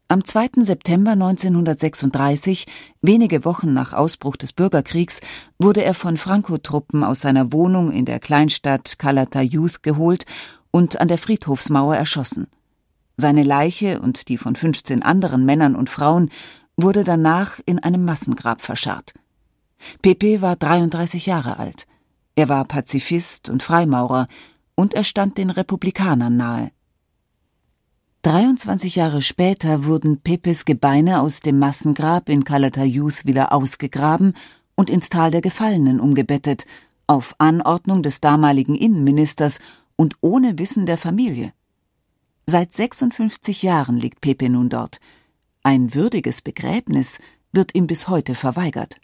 Am 2. September 1936, wenige Wochen nach Ausbruch des Bürgerkriegs, wurde er von Franco-Truppen aus seiner Wohnung in der Kleinstadt Calatayud geholt und an der Friedhofsmauer erschossen. Seine Leiche und die von 15 anderen Männern und Frauen wurde danach in einem Massengrab verscharrt. Pepe war 33 Jahre alt. Er war Pazifist und Freimaurer und er stand den Republikanern nahe. 23 Jahre später wurden Pepes Gebeine aus dem Massengrab in Calatayud wieder ausgegraben und ins Tal der Gefallenen umgebettet, auf Anordnung des damaligen Innenministers und ohne Wissen der Familie. Seit 56 Jahren liegt Pepe nun dort. Ein würdiges Begräbnis wird ihm bis heute verweigert.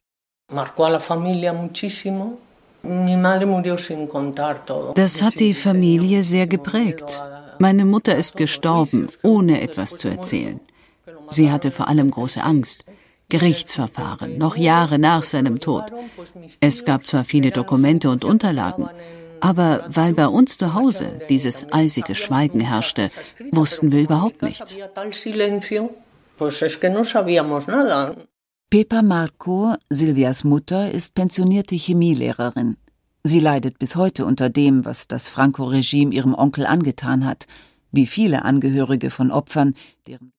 Das hat die Familie sehr geprägt. Meine Mutter ist gestorben, ohne etwas zu erzählen. Sie hatte vor allem große Angst. Gerichtsverfahren, noch Jahre nach seinem Tod. Es gab zwar viele Dokumente und Unterlagen, aber weil bei uns zu Hause dieses eisige Schweigen herrschte, wussten wir überhaupt nichts. Pepa Marco, Silvias Mutter, ist pensionierte Chemielehrerin. Sie leidet bis heute unter dem, was das Franco-Regime ihrem Onkel angetan hat, wie viele Angehörige von Opfern, deren